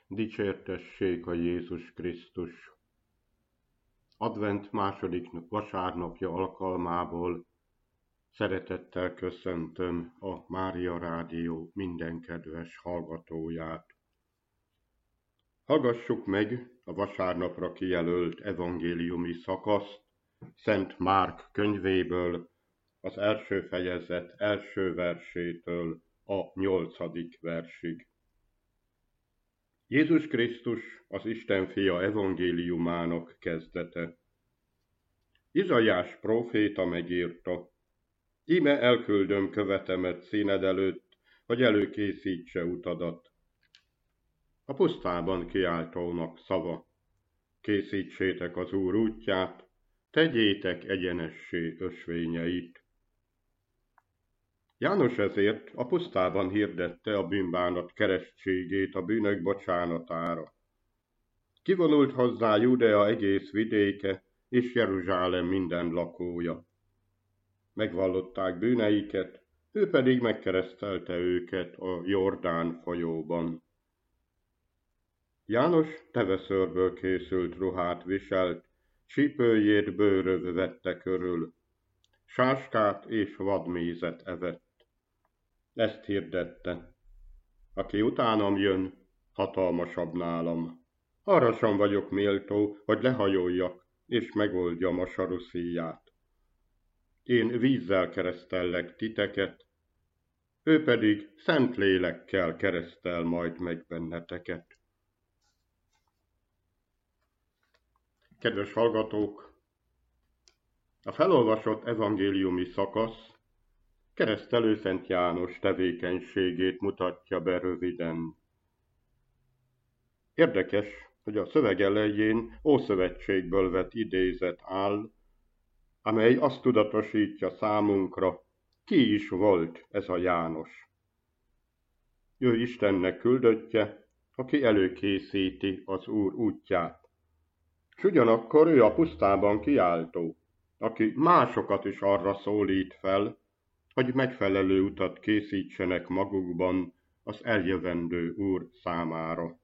Dicsértessék a Jézus Krisztus! Advent második vasárnapja alkalmából szeretettel köszöntöm a Mária Rádió minden kedves hallgatóját. Hallgassuk meg a vasárnapra kijelölt evangéliumi szakaszt Szent Márk könyvéből, az első fejezet első versétől a 8. versig. Jézus Krisztus, az Isten fia evangéliumának kezdete. Izaiás próféta megírta: Íme elküldöm követemet színed előtt, hogy előkészítse utadat. A pusztában kiáltónak szava: Készítsétek az Úr útját, tegyétek egyenessé ösvényeit. János ezért a pusztában hirdette a bűnbánat keresztségét a bűnök bocsánatára. Kivonult hozzá Judea egész vidéke és Jeruzsálem minden lakója. Megvallották bűneiket, ő pedig megkeresztelte őket a Jordán folyóban. János teveszőrből készült ruhát viselt, csípőjét bőröv vette körül, sáskát és vadmézet evett. Ezt hirdette: Aki utánam jön, hatalmasabb nálam. Arra sem vagyok méltó, hogy lehajoljak, és megoldjam a saruszíját. Én vízzel keresztellek titeket, ő pedig szent lélekkel keresztel majd meg benneteket. Kedves hallgatók! A felolvasott evangéliumi szakasz Keresztelő Szent János tevékenységét mutatja be röviden. Érdekes, hogy a szöveg elején Ószövetségből vett idézet áll, amely azt tudatosítja számunkra, ki is volt ez a János. Ő Istennek küldöttje, aki előkészíti az Úr útját. S ugyanakkor ő a pusztában kiáltó, aki másokat is arra szólít fel, hogy megfelelő utat készítsenek magukban az eljövendő Úr számára.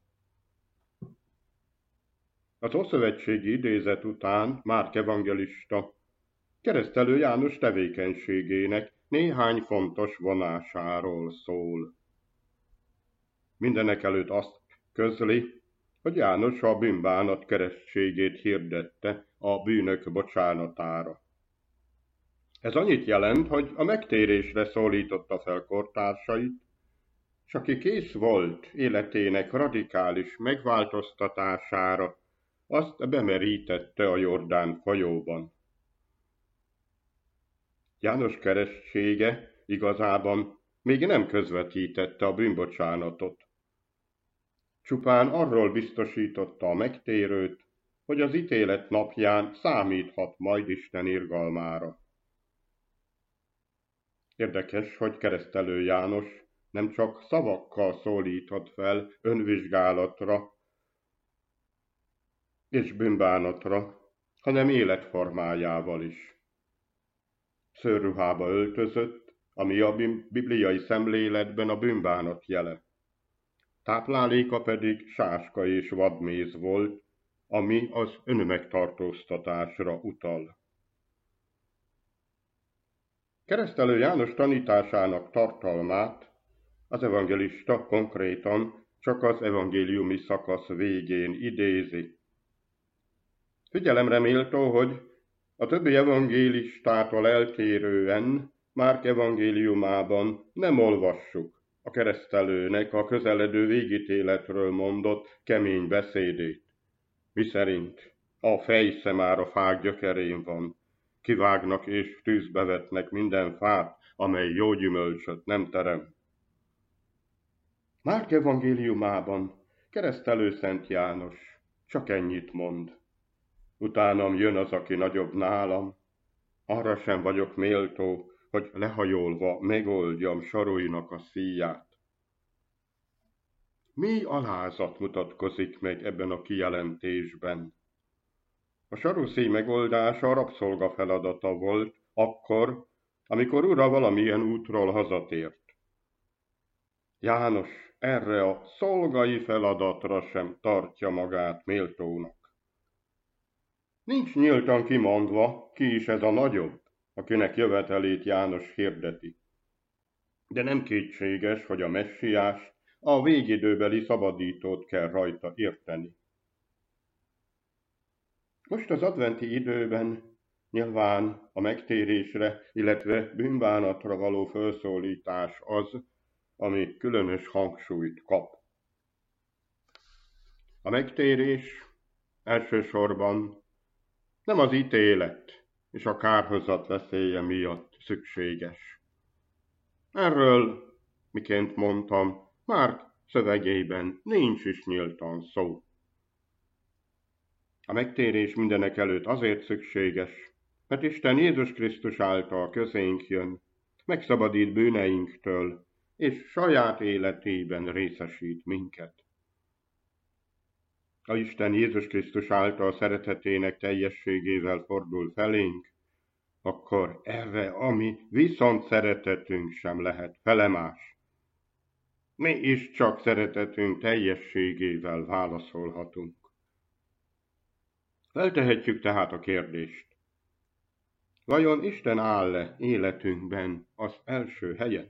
Az ószövetségi idézet után Márk evangelista Keresztelő János tevékenységének néhány fontos vonásáról szól. Mindenekelőtt azt közli, hogy János a bűnbánat keresztségét hirdette a bűnök bocsánatára. Ez annyit jelent, hogy a megtérésre szólította fel kortársait, s aki kész volt életének radikális megváltoztatására, azt bemerítette a Jordán folyóban. János keresztsége igazában még nem közvetítette a bűnbocsánatot. Csupán arról biztosította a megtérőt, hogy az ítélet napján számíthat majd Isten irgalmára. Érdekes, hogy Keresztelő János nem csak szavakkal szólíthat fel önvizsgálatra és bűnbánatra, hanem életformájával is. Szőrruhába öltözött, ami a bibliai szemléletben a bűnbánat jele. Tápláléka pedig sáska és vadméz volt, ami az önmegtartóztatásra utal. Keresztelő János tanításának tartalmát az evangelista konkrétan csak az evangéliumi szakasz végén idézi. Figyelemre méltó, hogy a többi evangélistától eltérően Márk evangéliumában nem olvassuk a keresztelőnek a közeledő végítéletről mondott kemény beszédét, miszerint a fejsze már a fák gyökerén van, kivágnak és tűzbe vetnek minden fát, amely jó gyümölcsöt nem terem. Márk evangéliumában Keresztelő Szent János csak ennyit mond: Utánam jön az, aki nagyobb nálam, arra sem vagyok méltó, hogy lehajolva megoldjam sarujnak a szíját. Mély alázat mutatkozik meg ebben a kijelentésben. A saruszíj megoldása a rabszolga feladata volt akkor, amikor ura valamilyen útról hazatért. János erre a szolgai feladatra sem tartja magát méltónak. Nincs nyíltan kimondva, ki is ez a nagyobb, akinek jövetelét János hirdeti. De nem kétséges, hogy a messiás, a végidőbeli szabadítót kell rajta érteni. Most az adventi időben nyilván a megtérésre, illetve bűnbánatra való felszólítás az, ami különös hangsúlyt kap. A megtérés elsősorban nem az ítélet és a kárhozat veszélye miatt szükséges. Erről, miként mondtam, Márk szövegében nincs is nyíltan szó. A megtérés mindenek előtt azért szükséges, mert Isten Jézus Krisztus által közénk jön, megszabadít bűneinktől, és saját életében részesít minket. A Isten Jézus Krisztus által szeretetének teljességével fordul felénk, akkor erre a mi viszont szeretetünk sem lehet felemás. Mi is csak szeretetünk teljességével válaszolhatunk. Feltehetjük tehát a kérdést. Vajon Isten áll-e életünkben az első helyen?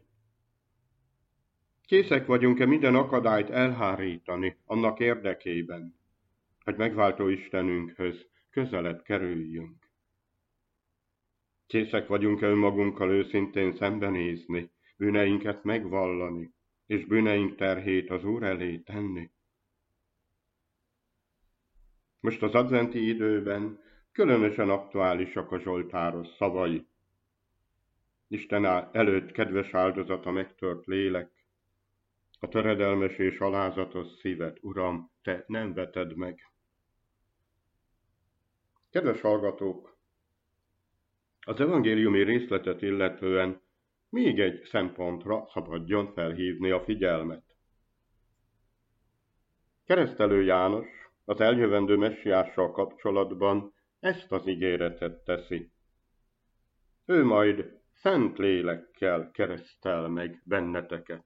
Készek vagyunk-e minden akadályt elhárítani annak érdekében, hogy megváltó Istenünkhöz közelebb kerüljünk? Készek vagyunk-e önmagunkkal őszintén szembenézni, bűneinket megvallani, és bűneink terhét az Úr elé tenni? Most az adventi időben különösen aktuálisak a zsoltáros szavai. Isten előtt kedves áldozat a megtört lélek, a töredelmes és alázatos szívet, Uram, te nem veted meg. Kedves hallgatók, az evangéliumi részletet illetően még egy szempontra szabadjon felhívni a figyelmet. Keresztelő János az eljövendő messiással kapcsolatban ezt az ígéretet teszi. Ő majd szent lélekkel keresztel meg benneteket.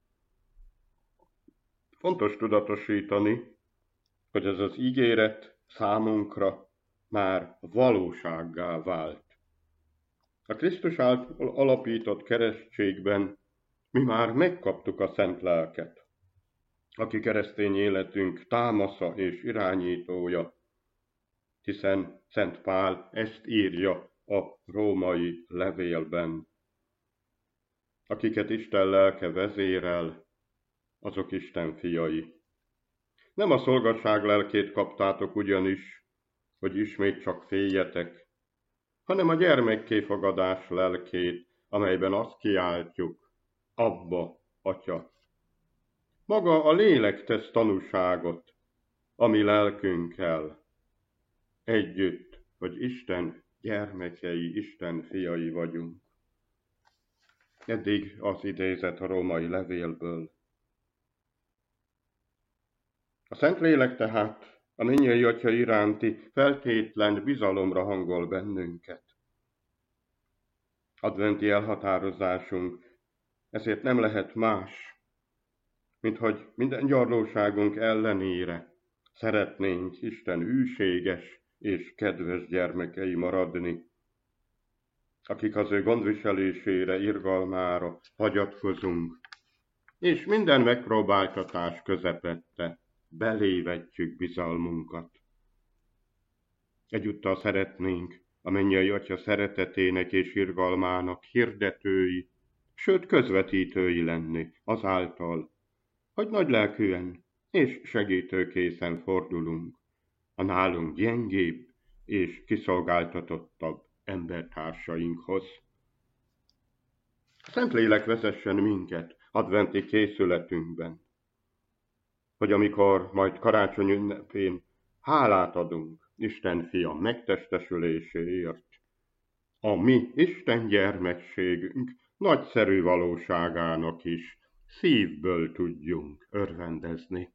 Fontos tudatosítani, hogy ez az ígéret számunkra már valósággá vált. A Krisztus által alapított keresztségben mi már megkaptuk a szent lelket, aki keresztény életünk támasza és irányítója, hiszen Szent Pál ezt írja a római levélben. Akiket Isten lelke vezérel, azok Isten fiai. Nem a szolgaság lelkét kaptátok ugyanis, hogy ismét csak féljetek, hanem a gyermekkéfogadás lelkét, amelyben azt kiáltjuk, Abba, Atya. Maga a lélek tesz tanúságot, a mi lelkünkkel, együtt, hogy Isten gyermekei, Isten fiai vagyunk. Eddig az idézet a római levélből. A Szentlélek tehát a mennyei Atya iránti feltétlen bizalomra hangol bennünket. Adventi elhatározásunk ezért nem lehet más, mint hogy minden gyarlóságunk ellenére szeretnénk Isten hűséges és kedves gyermekei maradni, akik az ő gondviselésére, irgalmára hagyatkozunk, és minden megpróbáltatás közepette belévetjük bizalmunkat. Egyúttal szeretnénk a mennyei Atya szeretetének és irgalmának hirdetői, sőt közvetítői lenni azáltal, hogy nagylelkűen és segítőkészen fordulunk a nálunk gyengébb és kiszolgáltatottabb embertársainkhoz. A Szentlélek vezessen minket adventi készületünkben, hogy amikor majd karácsony ünnepén hálát adunk Isten fia megtestesüléséért, a mi Isten gyermekségünk nagyszerű valóságának is szívből tudjunk örvendezni.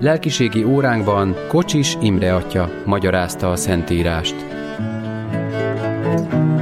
Lelkiségi óránkban Kocsis Imre atya magyarázta a Szentírást.